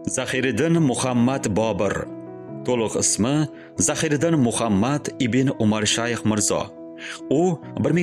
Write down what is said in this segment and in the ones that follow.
Zahiriddin Muhammad Bobur. To'liq ismi Zahiriddin Muhammad ibn Umar Shayx Mirzo. U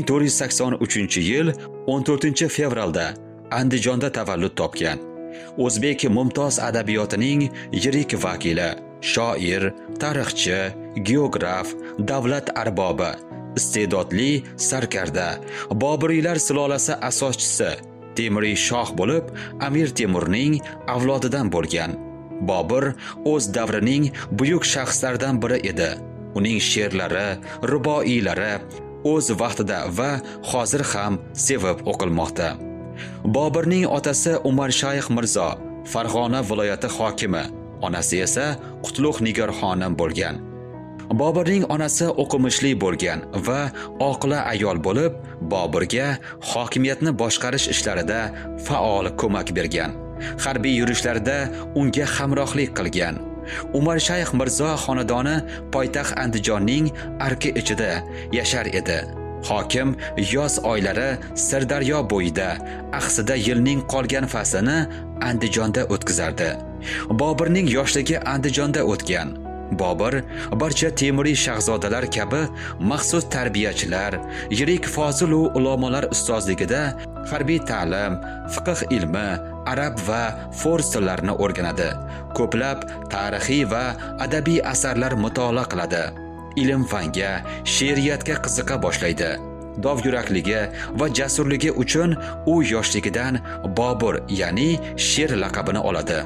1483-yil 14-fevralda Andijonda tavallud topgan. O'zbek mumtoz adabiyotining yirik vakili, shoir, tarixchi, geograf, davlat arbobi, iste'dodli sarkarda, Boburiylar sulolasi asoschisi, Temuriy shoh bo'lib, Amir Temurning avlodidan bo'lgan. Bobur o'z davrining buyuk shaxslaridan biri edi. Uning she'rlari, ruboiylari o'z vaqtida va hozir ham sevib o'qilmoqda. Boburning otasi Umar Shayx Mirzo Farg'ona viloyati hokimi, onasi esa Qutlug' Nigor xonim bo'lgan. Boburning onasi o'qimishli bo'lgan va oqila ayol bo'lib, Boburga hokimiyatni boshqarish ishlarida faol ko'mak bergan. Harbiy yurishlarda unga hamrohlik qilgan. Umar Shayx Mirzo xonadoni poytaxt Andijonning arki ichida yashar edi. Hokim yoz oylari Sirdaryo bo'yida, axsida yilning qolgan faslini Andijonda o'tkazardi. Boburning yoshligi Andijonda o'tgan. Bobur barcha Temuriy shahzodalar kabi maxsus tarbiyachilar, yirik fozil va ulamolar ustozligida harbiy ta'lim, fiqh ilmi, arab va fors tillarini o'rganadi. Ko'plab tarixiy va adabiy asarlar mutolaa qiladi. Ilm-fanga, she'riyatga qiziqa boshlaydi. Dovyurakligi va jasurligi uchun u yoshligidan Bobur, ya'ni sher laqabini oladi.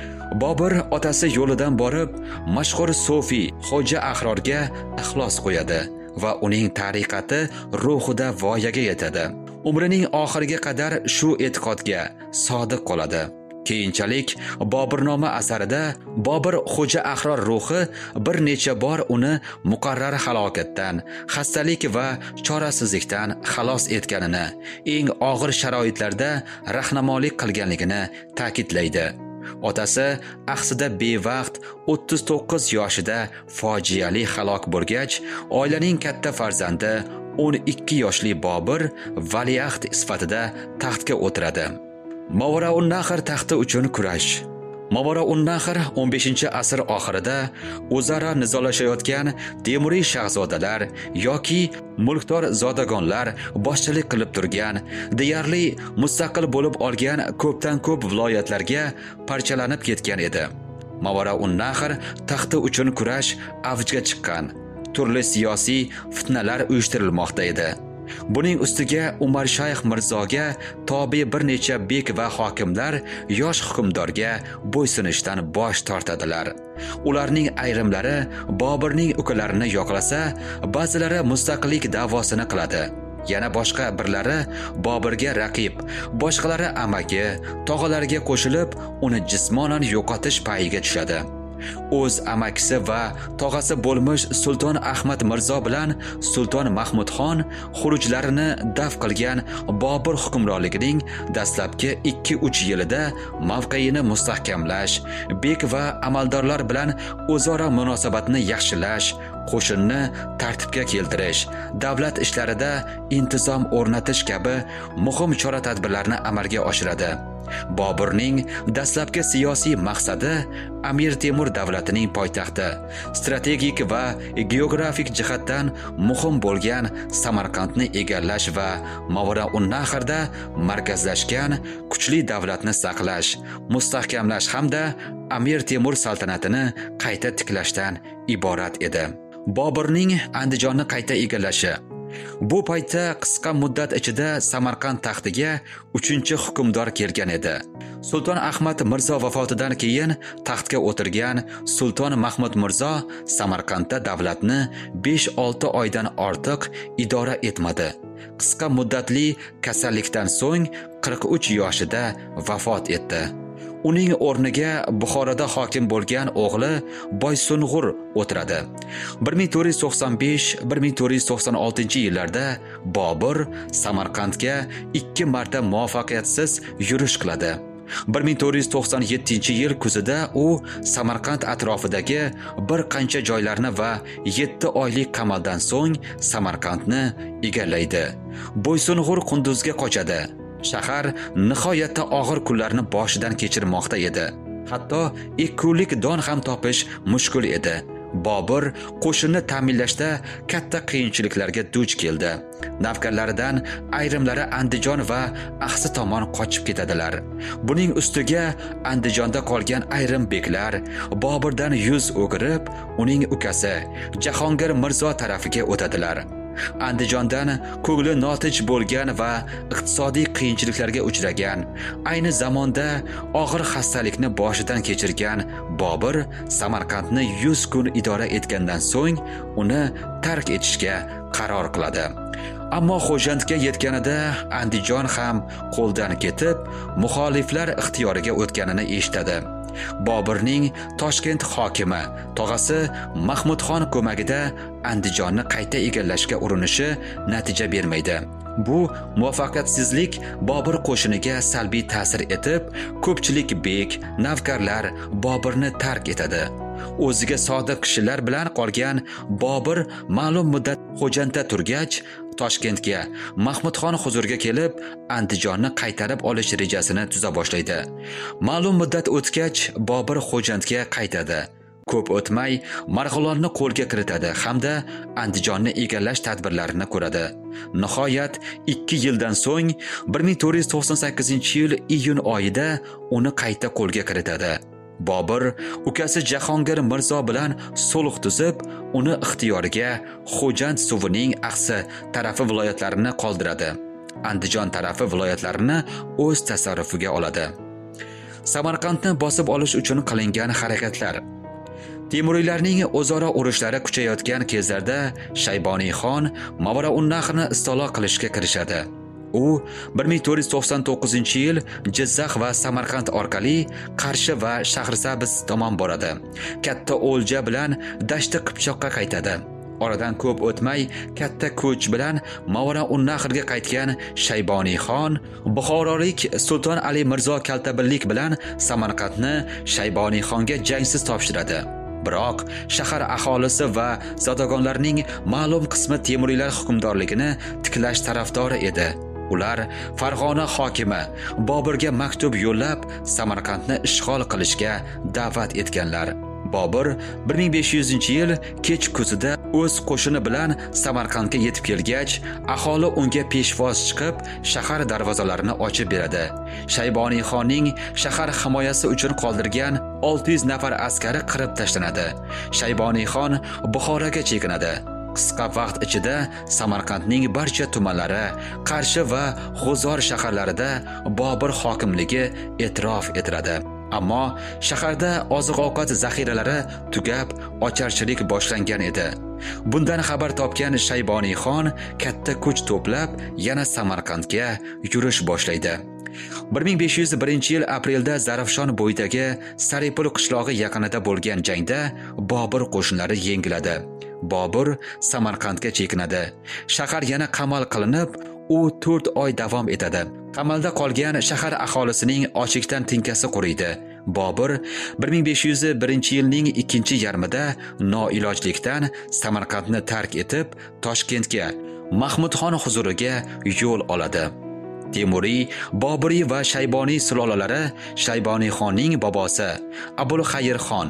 Bobur otasi yo'lidan borib, mashhur sofi Xo'ja Ahrorga ixlos qo'yadi va uning tariqati ruhida voyaga yetadi. Umrining oxiriga qadar shu e'tiqodga sodiq qoladi. Keyinchalik Boburnoma asarida Bobur Xo'ja Ahror ruhi bir necha bor uni muqarrar halokatdan, xastalik va chorasizlikdan xalos etganini, eng og'ir sharoitlarda rahnamolik qilganligini ta'kidlaydi. Otasi axsida bevaqt 39 yoshida fojiali halok bo'lgach, oilaning katta farzandi 12 yoshli Bobur valiahd sifatida taxtga o'tiradi. Mavaraun-Nahr taxti uchun kurash. Mavaraun-Nahr 15-asr oxirida o'zaro nizolashayotgan Temuriy shahzodalar yoki mulkdor zodagonlar boshchilik qilib turgan, deyarli mustaqil bo'lib olgan ko'pdan ko'p viloyatlarga parchalanib ketgan edi. Mavaraun-Nahr taxti uchun kurash avjga chiqqan. Turli siyosiy fitnalar uyushtirilmoqda edi. Buning ustiga Umar Shayx Mirzoga tobe bir necha bek va hokimlar yosh hukmdorga bo'ysunishdan bosh tortadilar. Ularning ayrimlari Boburning ukalarini yoqlasa, ba'zilari mustaqillik da'vosini qiladi. Yana boshqa birlari Boburga raqib, boshqalari amaki, tog'alariga qo'shilib, uni jismonan yo'qotish payiga tushadi. O'z amakisi va tog'asi bo'lmish Sulton Ahmad Mirzo bilan Sulton Mahmudxon xurujlarini daf qilgan Bobur hukmronligining dastlabki 2-3 yilida mavqeini mustahkamlash, bek va amaldorlar bilan o'zaro munosabatni yaxshilash, qo'shinni tartibga keltirish, davlat ishlarida intizom o'rnatish kabi muhim chora-tadbirlarni amalga oshiradi. Boburning dastlabki siyosiy maqsadi Amir Temur davlatining poytaxti, strategik va geografik jihatdan muhim bo'lgan Samarqandni egallash va Mavaraun-Nahrda markazlashgan kuchli davlatni saqlash, mustahkamlash hamda Amir Temur saltanatini qayta tiklashdan iborat edi. Boburning Andijonni qayta egallashi. Bu paytda qisqa muddat ichida Samarqand taxtiga 3-hukmdor kelgan edi. Sulton Ahmad Mirzo vafotidan keyin taxtga o'tirgan Sulton Mahmud Mirzo Samarqandda davlatni 5-6 oydan ortiq idora etmadi. Qisqa muddatli kasallikdan so'ng 43 yoshida vafot etdi. Uning o'rniga Buxoroda hokim bo'lgan o'g'li Boysung'ur o'tiradi. 1495-1496-yillarda Bobur Samarqandga 2 marta muvaffaqiyatsiz yurish qiladi. 1497-yil kuzida u Samarqand atrofidagi bir qancha joylarni va 7 oylik qamaldan so'ng Samarqandni egallaydi. Boysung'ur Qunduzga qochadi. Shahar nihoyatda og'ir kunlarni boshidan kechirmoqda edi. Hatto 2 kunlik don ham topish mushkul edi. Bobur qo'shinni ta'minlashda katta qiyinchiliklarga duch keldi. Navkarlaridan ayrimlari Andijon va Axsi tomon qochib ketadilar. Buning ustiga Andijonda qolgan ayrim beklar Boburdan yuz o'girib, uning ukasi Jahongir Mirzo tarafiga o'tadilar. Andijondan ko'ngli notij bo'lgan va iqtisodiy qiyinchiliklarga uchragan, ayni zamonda og'ir xastalikni boshidan kechirgan Bobur Samarqandni 100 kun idora etgandan so'ng uni tark etishga qaror qiladi. Ammo Xo'jandga yetganida Andijon ham qo'ldan ketib, muxoliflar ixtiyoriga o'tganini eshitadi. Boburning Toshkent hokimi tog'asi Mahmudxon ko'magida Andijonni qayta egallashga urinishi natija bermaydi. Bu muvaffaqiyatsizlik Bobur qo'shiniga salbiy ta'sir etib, ko'pchilik bek, navkarlar Boburni tark etadi. O'ziga sodiq kishilar bilan qolgan Bobur ma'lum muddat Xo'jandda turgach, Toshkentga Mahmudxon huzuriga kelib, Andijonni qaytarib olish rejasini tuza boshlaydi. Ma'lum muddat o'tgach, Bobur Xo'jandga qaytadi. Ko'p o'tmay Marg'ilonni qo'lga kiritadi hamda Andijonni egallash tadbirlarini ko'radi. Nihoyat 2 yildan so'ng 1498-yil iyun oyida uni qayta qo'lga kiritadi. Bobur ukasi Jahongir Mirzo bilan sulh tuzib, uni ixtiyoriga Xo'jand suvining Axsi tarafi viloyatlarini qoldiradi. Andijon tarafi viloyatlarini o'z tasarrufiga oladi. Samarqandni bosib olish uchun qilingan harakatlar. Temuriylarning o'zaro urushlari kuchayotgan kezlarda Shayboniyxon Mavara-un-Nahrni istilo qilishga kirishadi. U 1499-yil Jizzax va Samarqand orqali Qarshi va Shahrisabz tomon boradi. Katta o'lja bilan Dashti Qipchoqqa qaytadi. Oradan ko'p o'tmay katta ko'ch bilan Mavara-un-Nahrga qaytgan Shayboniyxon Buxorolik Sulton Ali Mirzo Kaltabinlik bilan Samarqandni Shayboniyxonga jangsiz topshiradi. Biroq shahar aholisi va zodagonlarning ma'lum qismi Temuriylar hukmdorligini tiklash tarafdori edi. Ular Farg'ona hokimi Boburga maktub yo'llab, Samarqandni ishg'ol qilishga da'vat etganlar. Bobur 1500-yil kech kuzida o'z qo'shini bilan Samarqandga yetib kelgach, aholi unga peshvoz chiqib, shahar darvozalarini ochib beradi. Shayboniyxonning shahar himoyasi uchun qoldirgan 600 nafar askari qirib tashlanadi. Shayboniyxon Buxoroga chekinadi. Qisqa vaqt ichida Samarqandning barcha tumanlari, Qarshi va G'uzor shaharlarida Bobur hokimligi e'tirof etiladi. Ammo shaharda oziq-ovqat zaxiralari tugab, ocharchilik boshlangan edi. Bundan xabar topgan Shayboniyxon katta kuch to'plab, yana Samarqandga yurish boshlaydi. 1501-yil aprelda Zarafshon bo'yidagi Saripul qishlog'i yaqinida bo'lgan jangda Bobur qo'shinlari yengiladi. Bobur Samarqandga chekinadi. Shahar yana qamal qilinib, u 4 oy davom etadi. Qamalda qolgan shahar aholisining ochlikdan tinkasi quriydi. Bobur 1501-yilning 2-yarmida noilojlikdan Samarqandni tark etib, Toshkentga Mahmudxon huzuriga yo'l oladi. Temuriy, Boburiy va Shayboniy sulolalari Shayboniyxonning bobosi Abulxayrxon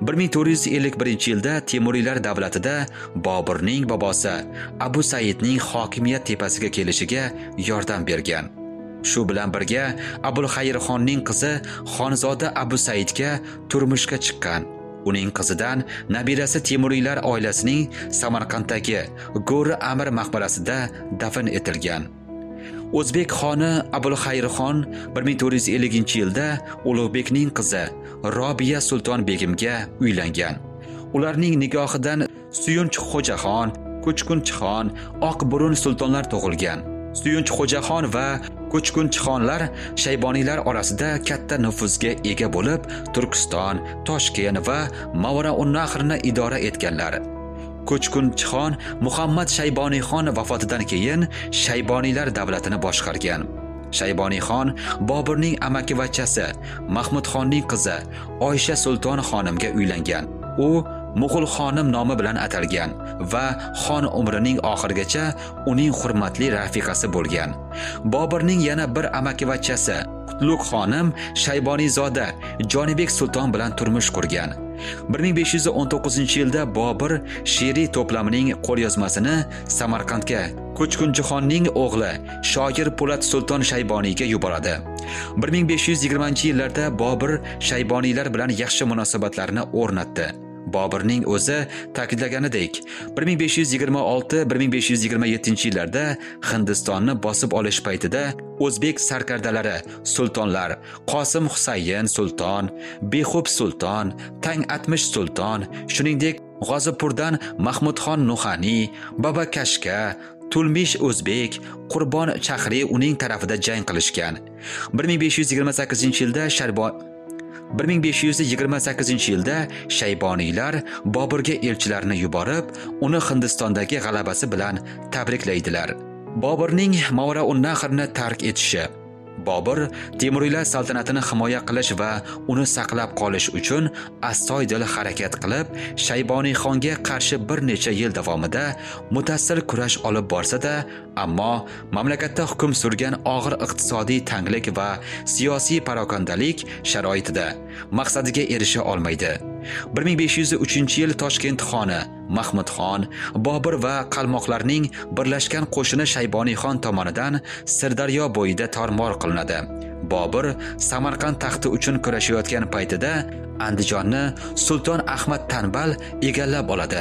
1451-yilda Temuriylar davlatida Boburning bobosi Abu Saidning hokimiyat tepasiga kelishiga yordam bergan. Shu bilan birga Abulxayrxonning qizi Xonzoda Abu Saidga turmushga chiqqan. Uning qizidan nabirasi Temuriylar oilasining Samarqanddagi Go'ri Amir maqbarasida dafn etilgan. O'zbek xoni Abulxayrxon 1450-yilda Ulug'bekning qizi Robiya Sulton begimga uylangan. Ularning nigohidan Suyunch Xo'jaxon, Ko'chkunchixon, Oqburun sultonlar tug'ilgan. Suyunch Xo'jaxon va Ko'chkunchixonlar Shayboniylar orasida katta nufuzga ega bo'lib, Turkiston, Toshkent va Mavara-un-Nahrni idora etganlar. Ko'chkunchixon Muhammad Shayboniyxon vafotidan keyin Shayboniylar davlatini boshqargan. Shayboniyxon Boburning amakivachchasi Mahmudxonning qizi Oysha Sulton xonimga uylangan. U Mughul xonim nomi bilan atalgan va xon umrining oxirigacha uning hurmatli rafiqasi bo'lgan. Boburning yana bir amakivachchasi Qutlug' xonim Shayboniyzoda Jonibek sulton bilan turmush qurgan. 1519-yilda Bobur she'riy to'plamining qo'lyozmasini Samarqandga Ko'chkunjixonning o'g'li shoir Po'lat sulton Shayboniyga yuboradi. 1520-yillarda Bobur Shayboniylar bilan yaxshi munosabatlarni o'rnatdi. Boburning o'zi ta'kidlaganidek, 1526-1527-yillarda Hindistonni bosib olish paytida o'zbek sarkardalari sultonlar Qosim Husayn sulton, Behub sulton, Tang Atmish sulton, shuningdek G'ozipurdan Mahmudxon Nuhaniy, Babakashka, Tulmish o'zbek, Qurbon Chahri uning tarafida jang qilishgan. 1528-yilda 1528-yilda Shayboniylar Boburga elchilarni yuborib, uni Hindistondagi g'alabasi bilan tabriklaydilar. Boburning Mavraun-Nahrni tark etishi. Bobur Temuriylar saltanatini himoya qilish va uni saqlab qolish uchun astoydil harakat qilib, Shayboniyxonga qarshi bir necha yil davomida mutassil kurash olib borsa-da, ammo mamlakatda hukm surgan og'ir iqtisodiy tanglik va siyosiy parokandalik sharoitida maqsadiga erisha olmaydi. 1503-yil Toshkent xoni Mahmudxon, Bobur va qalmoqlarning birlashgan qo'shini Shayboniyxon tomonidan Sirdaryo bo'yida tormor qilinadi. Bobur Samarqand taxti uchun kurashayotgan paytida Andijonni Sulton Ahmad Tanbal egallab oladi.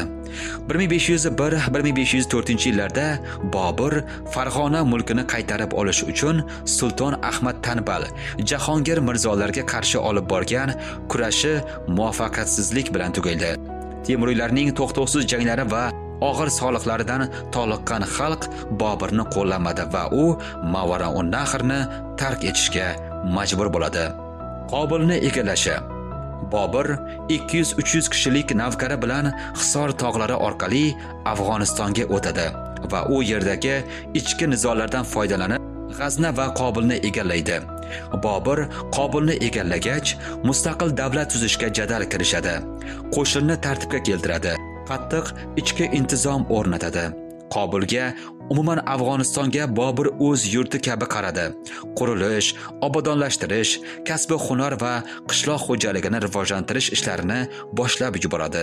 1501-1504-yillarda Bobur Farg'ona mulkini qaytarib olish uchun Sulton Ahmad Tanbal Jahongir mirzolarga qarshi olib borgan kurashi muvaffaqiyatsizlik bilan tugaydi. Temuriylarning to'xtovsiz janglari va og'ir soliqlaridan toliqqan xalq Boburni qo'llamadi va u Mavraun-Nahrni tark etishga majbur bo'ladi. Qobilni egallashi. Bobur 200-300 kishilik navkari bilan Hisor tog'lari orqali Afg'onistonga o'tadi va u yerdagi ichki nizolardan foydalanib G'azna va Qobilni egallaydi. Bobur Qobilni egallagach, mustaqil davlat tuzishga jadal kirishadi. Qo'shinni tartibga keltiradi. Qattiq ichki intizom o'rnatadi. Qobilga, umuman Afg'onistonga Bobur o'z yurti kabi qaradi. Qurilish, obodonlashtirish, kasb-u hunar va qishloq xo'jaligini rivojlantirish ishlarini boshlab yuboradi.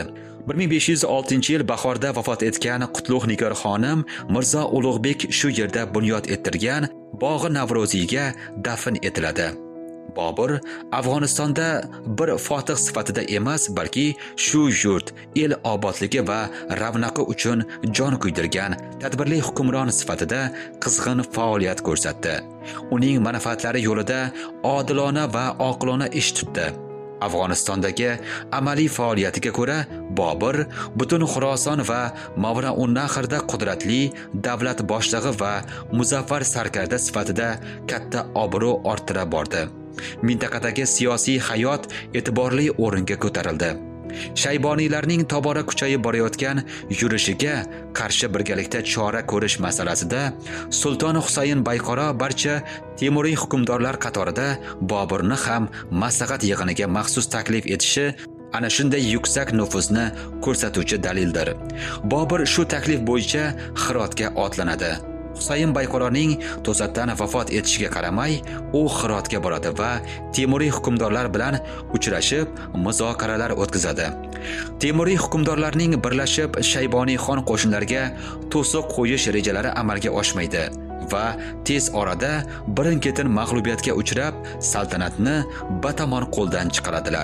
1506-yil bahorda vafot etgan Qutlug' Nigor xonim Mirzo Ulug'bek shu yerda bunyod ettirgan Bog'i Navro'ziyga dafn etiladi. Bobur Afg'onistonda bir fotih sifatida emas, balki shu yurt, el obodligi va ravnaqi uchun jon kuydirgan tadbirli hukmron sifatida qizg'in faoliyat ko'rsatdi. Uning manfaatlari yo'lida odilona va oqilona ish tutdi. Afg'onistondagi amaliy faoliyatiga ko'ra Bobur butun Xuroson va Mavraun-Nahrda qudratli davlat boshlig'i va muzaffar sarkarda sifatida katta obro' orttira bordi. Mintaqadagi siyosiy hayot e'tiborli o'ringa ko'tarildi. Shayboniylarning tobora kuchayib borayotgan yurishiga qarshi birgalikda chora ko'rish masalasida Sulton Husayn Bayqaro barcha Temuriy hukmdorlar qatorida Boburni ham maslahat yig'iniga maxsus taklif etishi ana shunday yuksak nufuzni ko'rsatuvchi dalildir. Bobur shu taklif bo'yicha Hirotga otlanadi. Husayn Bayqaroning to'satdan vafot etishiga qaramay, u Hirotga boradi va Temuriy hukmdorlar bilan uchrashib, muzokaralar o'tkazadi. Temuriy hukmdorlarning birlashib Shayboniyxon qo'shinlariga to'siq qo'yish rejalari amalga oshmaydi va tez orada birin-ketin mag'lubiyatga uchrab, saltanatni batamon qo'ldan chiqaradilar.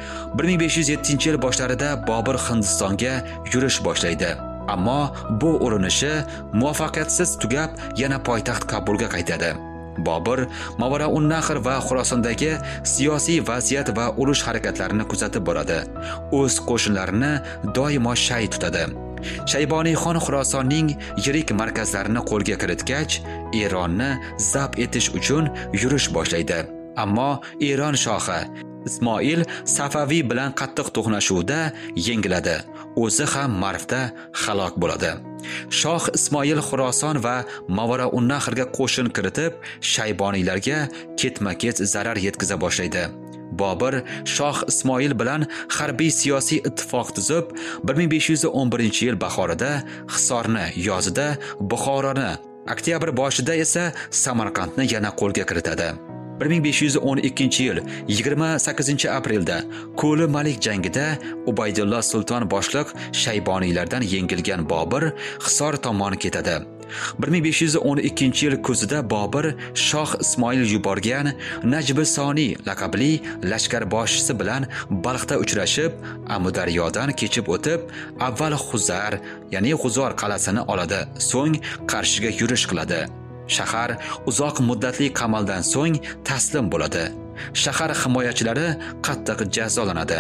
1507-yil boshlarida Bobur Hindistonga yurish boshlaydi. Ammo bu urinishi muvaffaqiyatsiz tugab, yana poytaxt Kabulga qaytadi. Bobur Mavraun-Nahr va Xurosondagi siyosiy vaziyat va urush harakatlarini kuzatib boradi. O'z qo'shinlarini doimo shay tutadi. Shayboniyxon Xurosonning yirik markazlarini qo'lga kiritgach, Eronni zabt etish uchun yurish boshlaydi. Ammo Eron shohi Ismoil Safaviy bilan qattiq to'qnashuvda yengiladi. O'zi ham Marvda halok bo'ladi. Shoh Ismoil Xuroson va Mavraun-Nahrga qo'shin kiritib, Shayboniylarga ketma-ket zarar yetkaza boshlaydi. Bobur Shoh Ismoil bilan harbiy siyosiy ittifoq tuzib, 1511-yil bahorida Hisorni, yozida Buxoroni, oktyabr boshida esa Samarqandni yana qo'lga kiritadi. 1512-yil 28-aprelda Ko'li Malik jangida Ubaydulloh Sulton boshliq Shayboniylardan yengilgan Bobur Hisor tomon ketadi. 1512-yil kuzida Bobur Shoh Ismoil yuborgan Najbi Soniy laqabli lashkarboshisi bilan Balxda uchrashib, Amudaryodan kechib o'tib, avval Xuzar, ya'ni G'uzor qalasini oladi, so'ng Qarshiga yurish qiladi. Shahar uzoq muddatli qamaldan so'ng taslim bo'ladi. Shahar himoyachilari qattiq jazolanadi.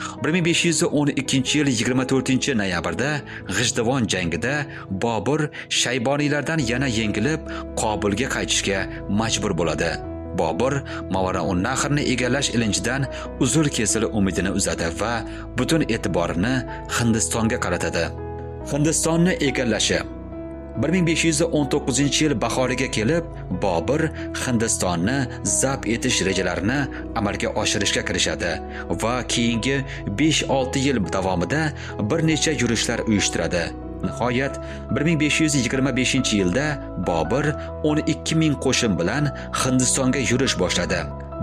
1512-yil 24-noyabrda G'ijduvon jangida Bobur Shayboniylardan yana yengilib, Qobulga qaytishga majbur bo'ladi. Bobur Mavaraun-Nahrni egallash ilinjidan uzr-kesil umidini uzadi va butun e'tiborini Hindistonga qaratadi. Hindistonni egallashi 1519-yil bahoriga kelib, Bobur Hindistonni zabt etish rejalarini amalga oshirishga kirishadi va keyingi 5-6 yil davomida bir necha yurishlar uyushtiradi. Nihoyat 1525-yilda Bobur 12,000 qo'shin bilan Hindistonga yurish boshladi.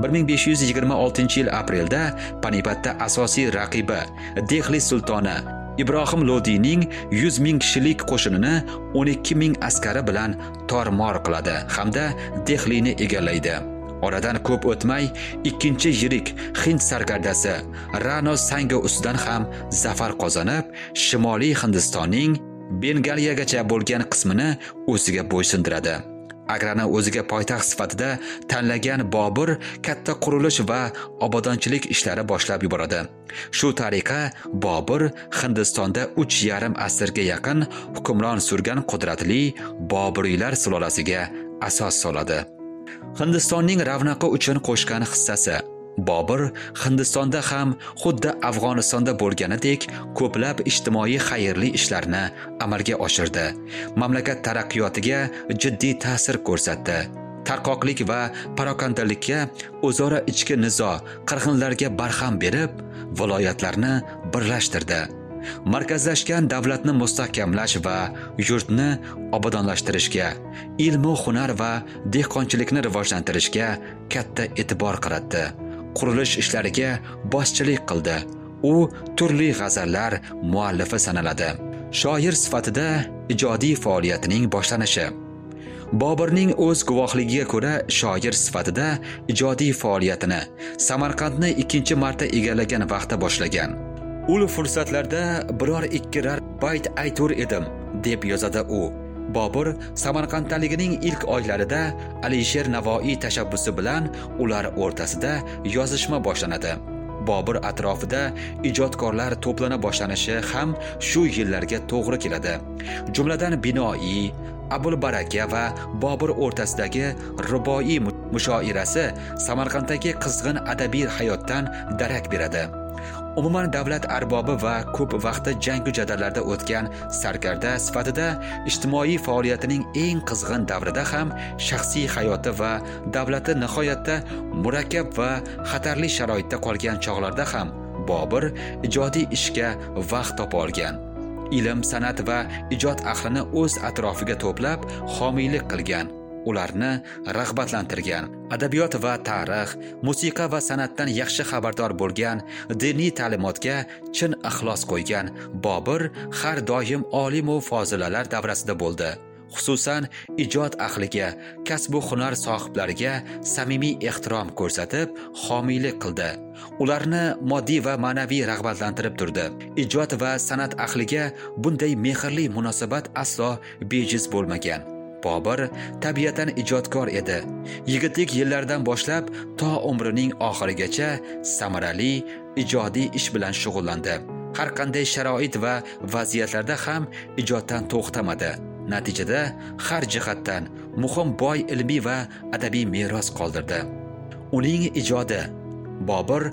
1526-yil aprelda Panipatda asosiy raqibi Dehli sultoni Ibrohim Lodiyning 100,000 kishilik qo'shinini 12,000 askari bilan tor-mor qiladi hamda Dehlini egallaydi. Oradan ko'p o'tmay, ikkinchi yirik Hind sarkardasi Rano Sanga ustidan ham zafar qozonib, Shimoliy Hindistonning Bengaliyagacha bo'lgan qismini o'ziga bo'ysundiradi. Agrani o'ziga poytaxt sifatida tanlagan Bobur katta qurilish va obodonchilik ishlari boshlab yuboradi. Shu tariqa Bobur Hindistonda 3,5 asrga yaqin hukmron surgan qudratli Boburiylar sulolasiga asos soladi. Hindistonning ravnaqi uchun qo'shgan hissasi. Bobur Hindistonda ham xuddi Afg'onistonda bo'lganidek ko'plab ijtimoiy xayrli ishlarni amalga oshirdi. Mamlakat taraqqiyotiga jiddiy ta'sir ko'rsatdi. Tarqoqlik va parokandalikka o'zaro ichki nizo, qirg'inlarga barham berib, viloyatlarni birlashtirdi. Markazlashgan davlatni mustahkamlash va yurtni obodonlashtirishga, ilm-u hunar va dehqonchilikni rivojlantirishga katta e'tibor qaratdi. Qurilish ishlariga boshchilik qildi. U turli g'azallar muallifi sanaladi. Shoir sifatida ijodiy faoliyatining boshlanishi. Boburning o'z guvohligiga ko'ra, shoir sifatida ijodiy faoliyatini Samarqandni 2-marta egallagan vaqtda boshlagan. Ul fursatlarda biror ikkirar bayt aytur edim, deb yozadi u. Bobur Samarqanddaligining ilk oylarida Alisher Navoiy tashabbusi bilan ular o'rtasida yozishma boshlanadi. Bobur atrofida ijodkorlar to'plana boshlanishi ham shu yillarga to'g'ri keladi. Jumladan Binoiy, Abul Baraka va Bobur o'rtasidagi ruboiy mushoirasi Samarqanddagi qizg'in adabiy hayotdan darak beradi. Umuman davlat arbobi va ko'p vaqtda jangu jadallarda o'tgan sarkarda sifatida ijtimoiy faoliyatining eng qizg'in davrida ham shaxsiy hayoti va davlati nihoyatda murakkab va xatarli sharoitda qolgan chog'larda ham Bobur ijodiy ishga vaqt topa olgan. Ilm, san'at va ijod ahlini o'z atrofiga to'plab homiylik qilgan. Ularni rag'batlantirgan, adabiyot va tarix, musiqa va san'atdan yaxshi xabardor bo'lgan, diniy ta'limotga chin ixlos qo'ygan Bobur har doim olim va fozilalar davrasida bo'ldi. Xususan ijod ahliga, kasb va hunar sohiblariga samimiy ehtirom ko'rsatib, homiylik qildi. Ularni moddiy va ma'naviy rag'batlantirib turdi. Ijod va san'at ahliga bunday mehrli munosabat aslo bejiz bo'lmagan. Bobur tabiatan ijodkor edi. Yigitlik yillaridan boshlab to umrining oxirigacha samarali ijodiy ish bilan shug'ullandi. Har qanday sharoit va vaziyatlarda ham ijoddan to'xtamadi. Natijada har jihatdan muhim boy ilmiy va adabiy meros qoldirdi. Uning ijodi Bobur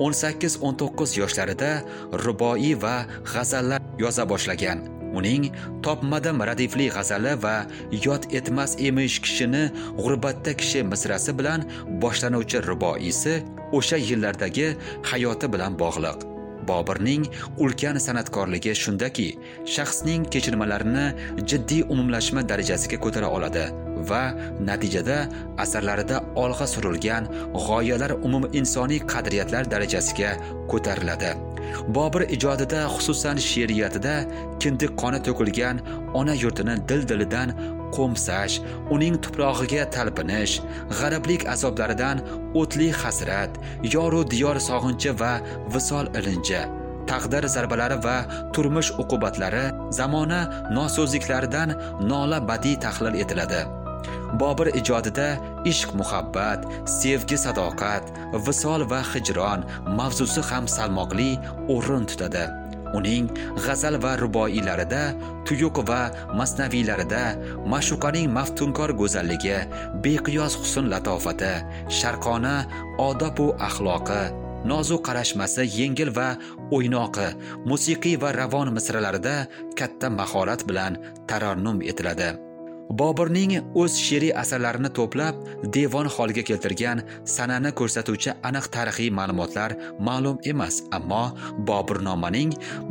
18-19 yoshlarida ruboiy va g'azallar yoza boshlagan. Uning topmadim radifli g'azali va yod etmas emish kishini g'urbatda kishi misrasi bilan boshlanuvchi ruboiysi o'sha yillardagi hayoti bilan bog'liq. Bobirning ulkan san'atkorligi shundaki, shaxsning kechirmalarini jiddiy umumlashma darajasiga ko'tara oladi va natijada asarlarida olg'a surilgan g'oyalar umuminsoniy qadriyatlar darajasiga ko'tariladi. Bobir ijodida, xususan she'riyatida kindik qoni to'kilgan ona yurtini dil-dilidan qo'msash, uning tuprog'iga talpinish, g'ariblik azoblaridan o'tli hasrat, yoru diyor sog'inchi va visol ilinji, taqdir zarbalari va turmush uqubatlari, zamona nosozliklaridan nola badiiy tahlil etiladi. Bobir ijodida ishq, muhabbat, sevgi, sadoqat, visol va hijron mavzusi ham salmoqli o'rin tutadi. Uning g'azal va ruboiylarida, tuyuq va masnaviylarida ma'shuqaning maftunkor go'zalligi, beqiyos husn latofati, sharqona odob va axloqi, nozik qarashmasi, yengil va o'ynoqi, musiqiy va ravon misralarida katta mahorat bilan tarannum etiladi. Bobirning o'z she'riy asarlarini to'plab devon holiga keltirgan sanani ko'rsatuvchi aniq tarixiy ma'lumotlar ma'lum emas, ammo Bobirnomaning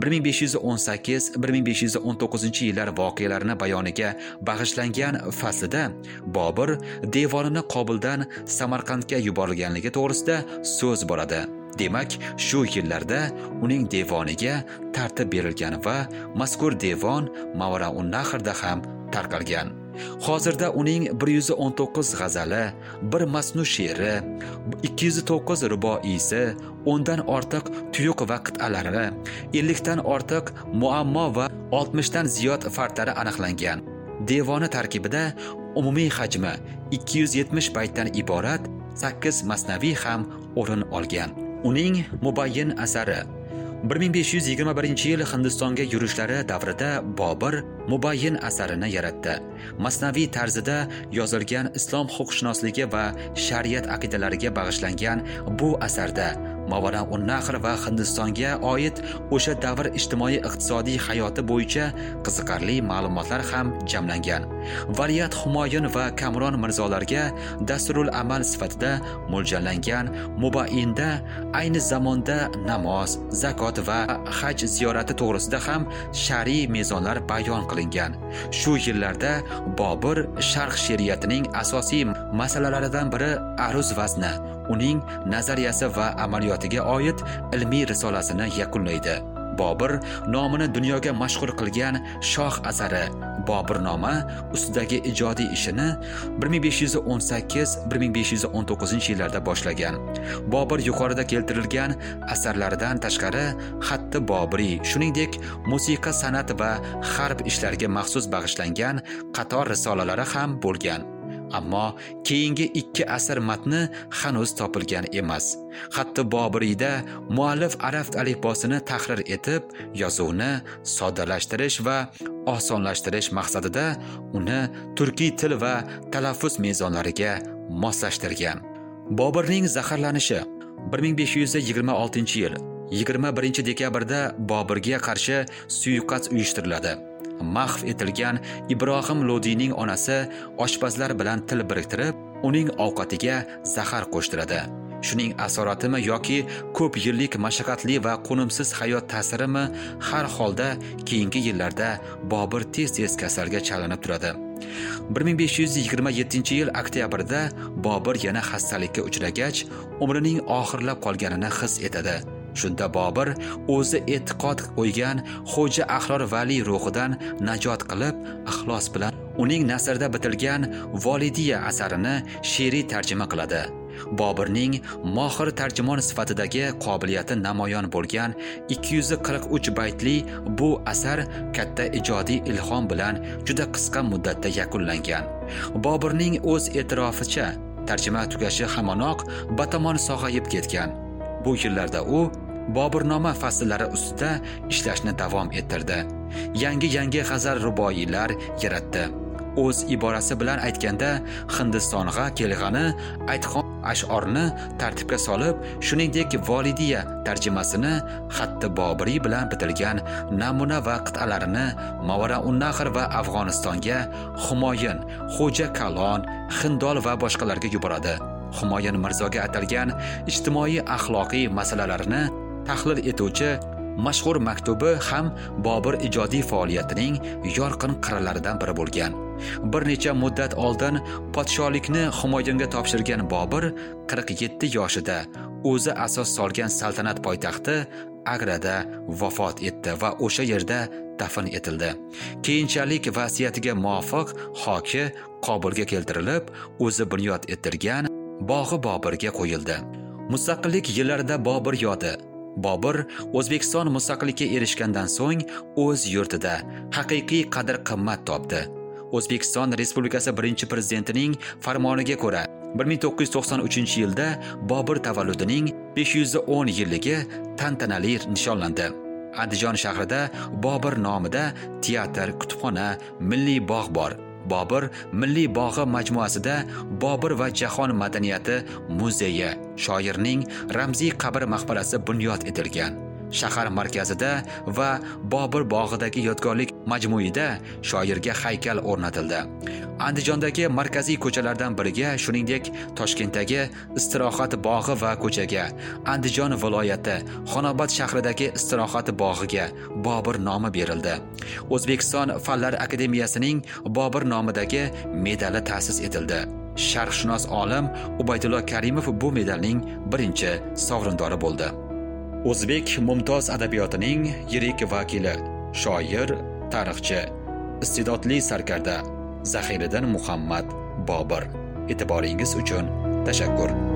1518-1519 yillar voqealarini bayoniga bag'ishlangan faslida Bobir devonini Qobuldan Samarqandga yuborilganligi to'g'risida so'z boradi. Demak, shu yillarda uning devoniga tartib berilgan va mazkur devon Mavara-un-Nahrda ham tarqalgan. Hozirda uning 119 g'azali, 1 masnu she'ri, 209 ruboiysi, 10 dan ortiq tuyuq va qit'alari, 50 dan ortiq muammo va 60 dan ziyod farqlari aniqlangan. Devoni tarkibida umumiy hajmi 270 baytdan iborat 8 masnaviy ham o'rin olgan. Uning mubayyin asari 1521 yil Hindistonga yurishlari davrida Bobir mubayyin asarini yaratdi. Masnaviy tarzida yozilgan islom huquqshunosligi va shariat aqidalariga bag'ishlangan bu asarda Mavara-un-Nahr va Hindistonga oid o'sha davr ijtimoiy-iqtisodiy hayoti bo'yicha qiziqarli ma'lumotlar ham jamlangan. Valiyat Humoyun va Kamron mirzolarga dasturul amal sifatida mo'ljallangan mubayyinda ayni zamonda namoz, zakot va haj ziyorati to'g'risida ham shar'iy mezonlar bayon qilingan. Shu yillarda Bobir sharq she'riyatining asosiy masalalaridan biri aruz vazni, uning nazariyasi va amaliyotiga oid ilmiy risolasini yakunlaydi. Bobir nomini dunyoga mashhur qilgan shoh asari Bobirnoma ustidagi ijodiy ishini 1518-1519 yillarda boshlagan. Bobir yuqorida keltirilgan asarlaridan tashqari xatti Bobiriy, shuningdek musiqa, san'at va harb ishlariga maxsus bag'ishlangan qator risolalari ham bo'lgan. Ammo keyingi 2 asar matni hanuz topilgan emas. Xatti Bobiriyda muallif arab alifbosini tahrir etib, yozuvni soddalashtirish va osonlashtirish maqsadida uni turkiy til va talaffuz mezonlariga moslashtirgan. Bobirning zaharlanishi 1526-yil 21 dekabrda Bobirga qarshi suiqasd uyushtiriladi. Mahv etilgan Ibrohim Lodiyning onasi oshpazlar bilan til biriktirib, uning ovqatiga zahar qo'shtiradi. Shuning asoratimi yoki ko'p yillik mashaqqatli va qo'nimsiz hayot ta'sirimi, har holda keyingi yillarda Bobir tez-tez kasalga chalinib turadi. 1527-yil oktyabrda Bobir yana xastalikka uchragach, umrining oxirlab qolganini his etadi. Shunda Bobir o'zi e'tiqod qo'ygan Xo'ja Ahror Vali ruhidan najot qilib, ixlos bilan uning nasrda bitilgan Volidiya asarini she'riy tarjima qiladi. Bobirning mohir tarjimon sifatidagi qobiliyati namoyon bo'lgan 243 baytli bu asar katta ijodiy ilhom bilan juda qisqa muddatda yakunlangan. Bobirning o'z e'tiroficha tarjima tugashi hamanoq batamon sog'ayib ketgan. Bu yillarda u Bobirnoma fasllari ustida ishlashni davom ettirdi. Yangi g'azal ruboiylar yaratdi. O'z iborasi bilan aytganda, Hindistonga kelgani aytxon ash'orni tartibga solib, shuningdek Volidiya tarjimasini xatti Bobiriy bilan bitilgan namuna va qit'alarini Mavara-un-Nahr va Afg'onistonga, Humoyun, Xo'ja Kalon, Hindol va boshqalarga yuboradi. Humoyun Mirzoga atalgan ijtimoiy axloqiy masalalarni tahlil etuvchi mashhur maktubi ham Bobur ijodiy faoliyatining yorqin qirralaridan biri bo'lgan. Bir necha muddat oldin podsholikni Humoyunga topshirgan Bobur 47 yoshida o'zi asos solgan saltanat poytaxti Agrada vafot etdi va o'sha yerda dafn etildi. Keyinchalik vasiyatiga muvofiq Xoki Qobulga keltirilib, o'zi bunyod ettirgan bog'i Boburga qo'yildi. Mustaqillik yillarida Bobur yodi. Bobur O'zbekiston mustaqillikka erishgandan so'ng o'z yurtida haqiqiy qadr-qimmat topdi. O'zbekiston Respublikasi birinchi prezidentining farmoniga ko'ra 1993-yilda Bobur tavalludining 510 yilligi tantanali nishonlandi. Andijon shahrida Bobur nomida teatr, kutubxona, milliy bog' bor. Bobur Milliy bog'i majmuasida Bobur va jahon madaniyati muzeyi, shoirning ramziy qabr maqbarasi bunyod etilgan. Shahar markazida va Bobur bog'idagi yodgorlik majmuida shoirga haykal o'rnatildi. Andijondagi markaziy ko'chalardan biriga, shuningdek Toshkentdagi Istirohat bog'i va ko'chaga, Andijon viloyati Xonobod shahridagi Istirohat bog'iga Bobur nomi berildi. O'zbekiston Fanlar akademiyasining Bobur nomidagi medali ta'sis etildi. Sharqshunos olim Ubaydullo Karimov bu medalning birinchi sovrindori bo'ldi. O'zbek mumtoz adabiyotining yirik vakili, shoir, tarixchi, iste'dodli sarkarda Zahiriddin Muhammad Bobur. E'tiboringiz uchun tashakkur.